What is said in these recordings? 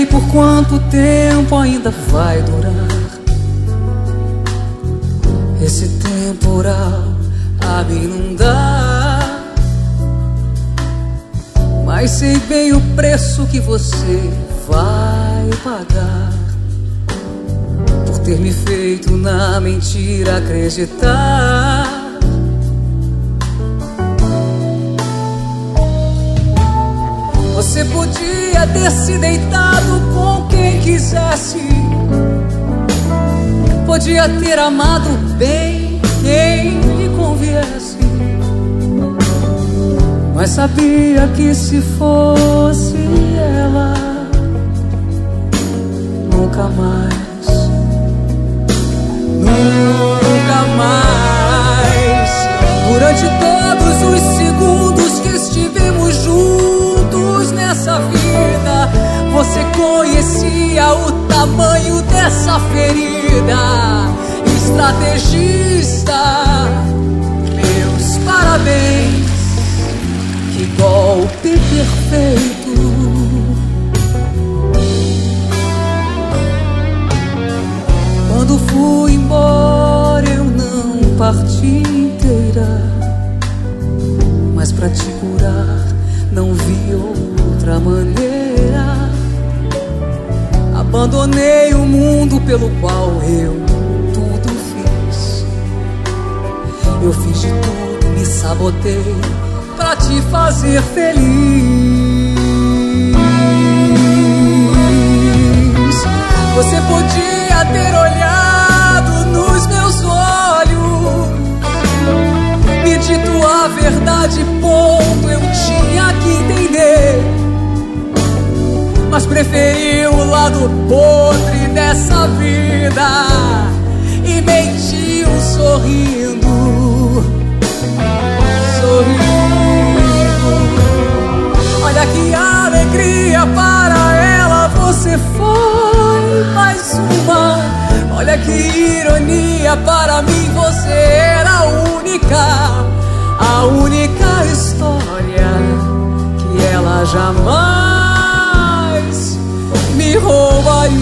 por quanto tempo ainda vai durar esse temporal a me inundar. Mas sei bem o preço que você vai pagar por ter me feito na mentira acreditar. Você podia ter se deitado com quem quisesse, podia ter amado bem quem lhe conviesse, mas sabia que se fosse ela, nunca mais, nunca mais. Durante todos os segundos que estivemos juntos nessa vida, você conhecia o tamanho dessa ferida. Estrategista, meus parabéns, que golpe perfeito. Quando fui embora eu não parti inteira, mas pra te curar não vi outra maneira. Abandonei o mundo pelo qual eu tudo fiz. Eu fiz de tudo, me sabotei pra te fazer feliz. Você podia ter olhado nos meus olhos, me dito a verdade, ponto, eu tinha que entender, mas preferi o lado podre dessa vida e mentiu sorrindo, sorrindo. Olha que alegria, para ela você foi mais uma. Olha que ironia, para mim você era a única história que ela jamais me roubaria.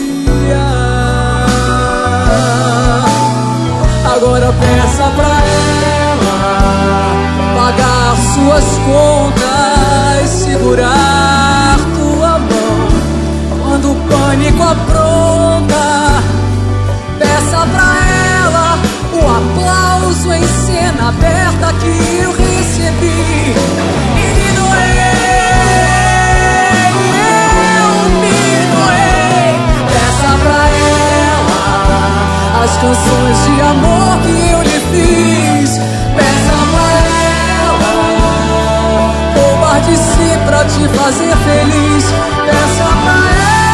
Agora peça pra ela pagar suas contas, segurar tua mão quando o pânico apronta. Peça pra ela o aplauso em cena aberta que eu recebi e me doei, eu me doei. Peça pra ela as canções de amor que eu lhe fiz. Peça pra ela roubar de si pra te fazer feliz. Peça pra ela.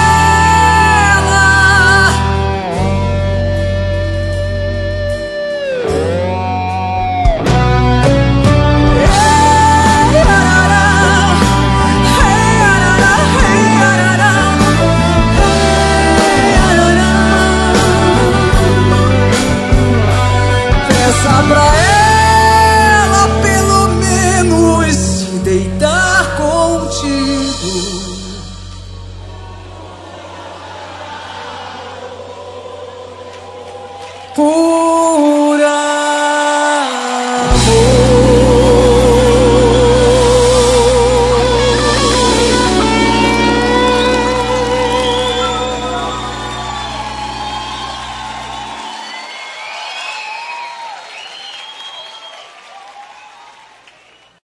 Peça pra ela pelo menos se deitar contigo.